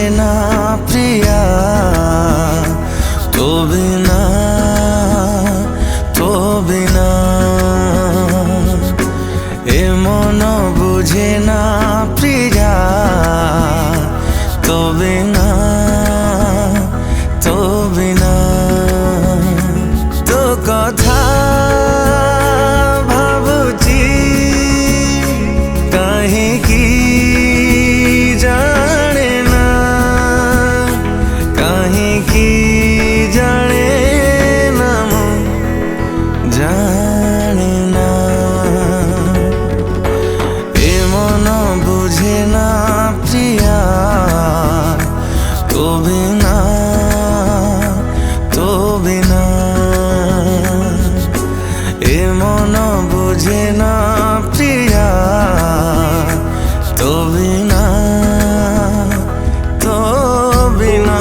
না প্রিয়া, তবে না তবে না। এ মন বুঝে না প্রিয়া, তবে না তবে না। তো কথা ভাবুছি কাহিকি জানে না, কাহিকি জানে না মন জানে না। এ মন বুঝে না প্রিয়া, তবে না তবে না। এ মন বুঝে না প্রিয়া, তবে না তবে না।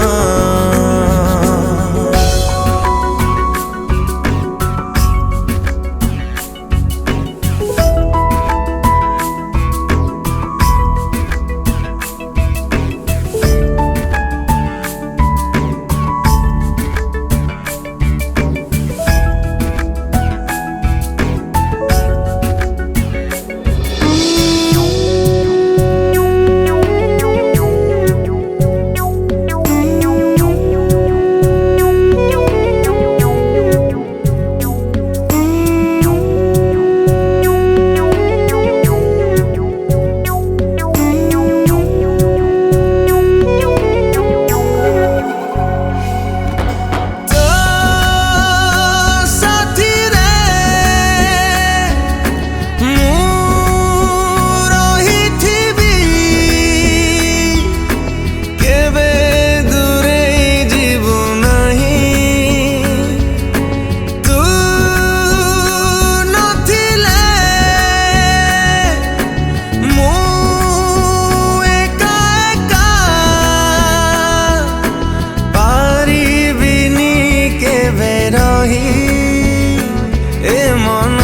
এ মন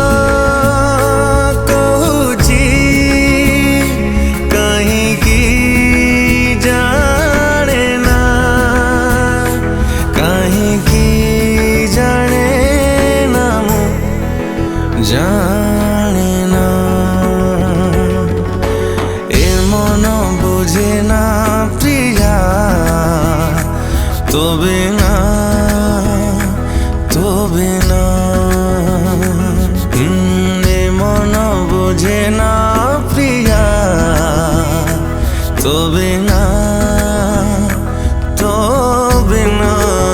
কହୁছি কাহিকি জানে না, কাহিকি জানে না মন জানে না। এ মন বুঝে না প্রিয়া, তবে না তবে না। এ মন বুঝে না প্রিয়া, তবে না তবে না।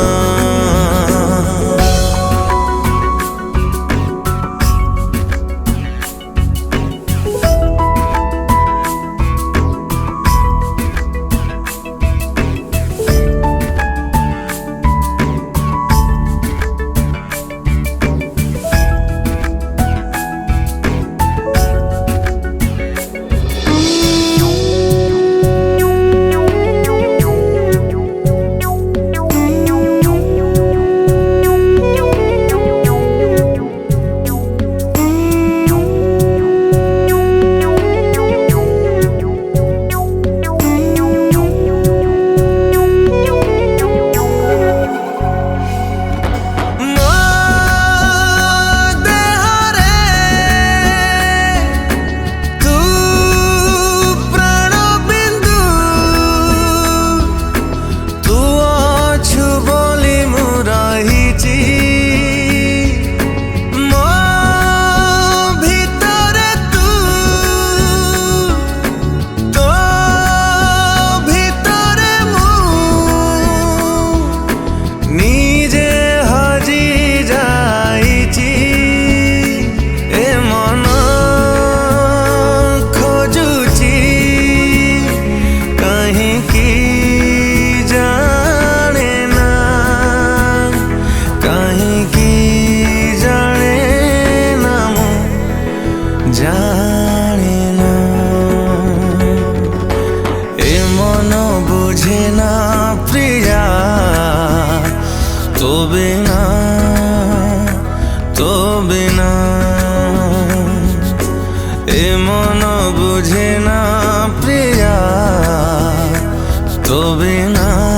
জানে না। এ মন বুঝে না প্রিয়া, তবে না তবে না। এ মন বুঝে না প্রিয়া, तो बिना